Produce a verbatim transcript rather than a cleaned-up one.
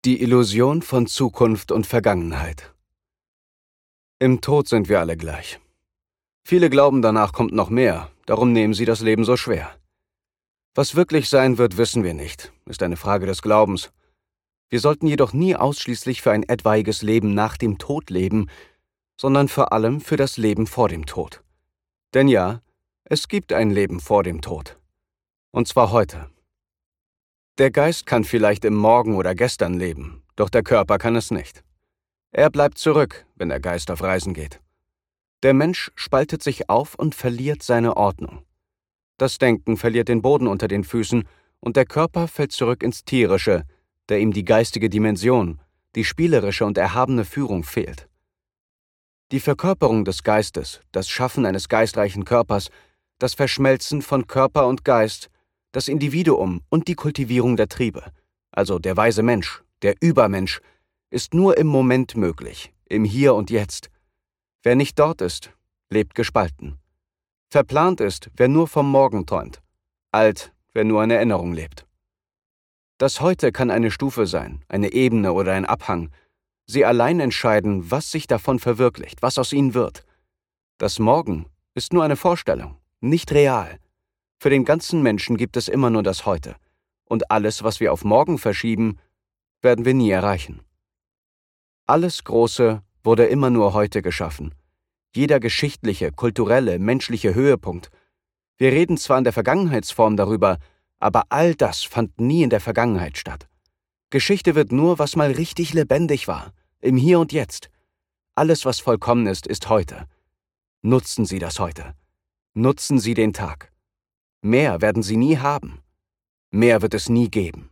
Die Illusion von Zukunft und Vergangenheit. Im Tod sind wir alle gleich. Viele glauben, danach kommt noch mehr, darum nehmen sie das Leben so schwer. Was wirklich sein wird, wissen wir nicht, ist eine Frage des Glaubens. Wir sollten jedoch nie ausschließlich für ein etwaiges Leben nach dem Tod leben, sondern vor allem für das Leben vor dem Tod. Denn ja, es gibt ein Leben vor dem Tod. Und zwar heute. Der Geist kann vielleicht im Morgen oder gestern leben, doch der Körper kann es nicht. Er bleibt zurück, wenn der Geist auf Reisen geht. Der Mensch spaltet sich auf und verliert seine Ordnung. Das Denken verliert den Boden unter den Füßen und der Körper fällt zurück ins Tierische, der ihm die geistige Dimension, die spielerische und erhabene Führung fehlt. Die Verkörperung des Geistes, das Schaffen eines geistreichen Körpers, das Verschmelzen von Körper und Geist, das Individuum und die Kultivierung der Triebe, also der weise Mensch, der Übermensch, ist nur im Moment möglich, im Hier und Jetzt. Wer nicht dort ist, lebt gespalten. Verplant ist, wer nur vom Morgen träumt. Alt, wer nur in Erinnerung lebt. Das Heute kann eine Stufe sein, eine Ebene oder ein Abhang. Sie allein entscheiden, was sich davon verwirklicht, was aus ihnen wird. Das Morgen ist nur eine Vorstellung, nicht real. Für den ganzen Menschen gibt es immer nur das Heute. Und alles, was wir auf morgen verschieben, werden wir nie erreichen. Alles Große wurde immer nur heute geschaffen. Jeder geschichtliche, kulturelle, menschliche Höhepunkt. Wir reden zwar in der Vergangenheitsform darüber, aber all das fand nie in der Vergangenheit statt. Geschichte wird nur, was mal richtig lebendig war, im Hier und Jetzt. Alles, was vollkommen ist, ist heute. Nutzen Sie das heute. Nutzen Sie den Tag. Mehr werden Sie nie haben. Mehr wird es nie geben.